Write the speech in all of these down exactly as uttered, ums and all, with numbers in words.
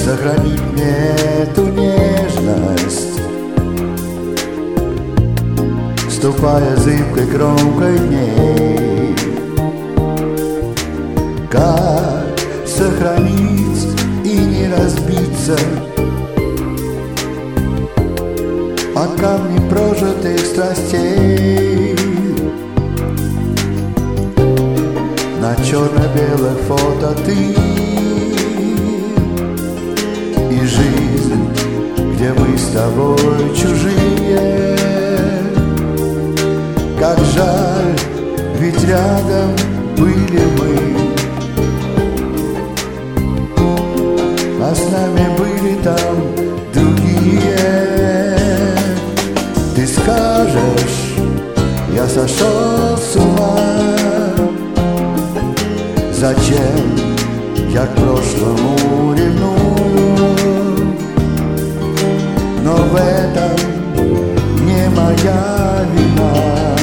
сохранить мне эту нежность, ступая зыбкой кромкой дней. Как сохранить и не разбиться о камни прожитых страстей? На черно-белых фото ты и жизнь, где мы с тобой чужие. Как жаль, ведь рядом были мы, а с нами были там другие. Ты скажешь, я сошел с ума, зачем я к прошлому ревную? Но в этом не моя вина,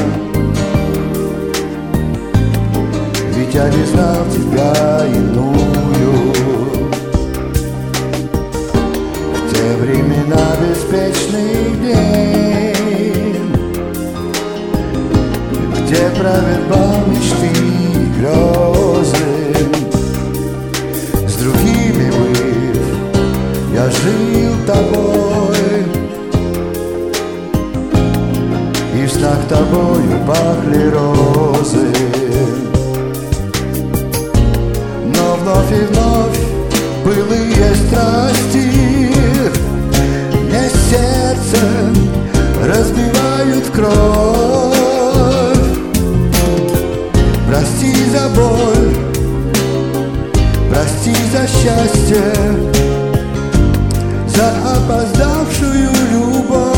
ведь я не знал тебя иную. В те времена беспечных дней, где правят бал мечты и грезы, с другими быв, я жил тобой, и в снах тобою пахли розы. Но вновь и вновь былые страсти мне сердце разбивают в кровь. Прости за боль, прости за счастье, за опоздавшую любовь.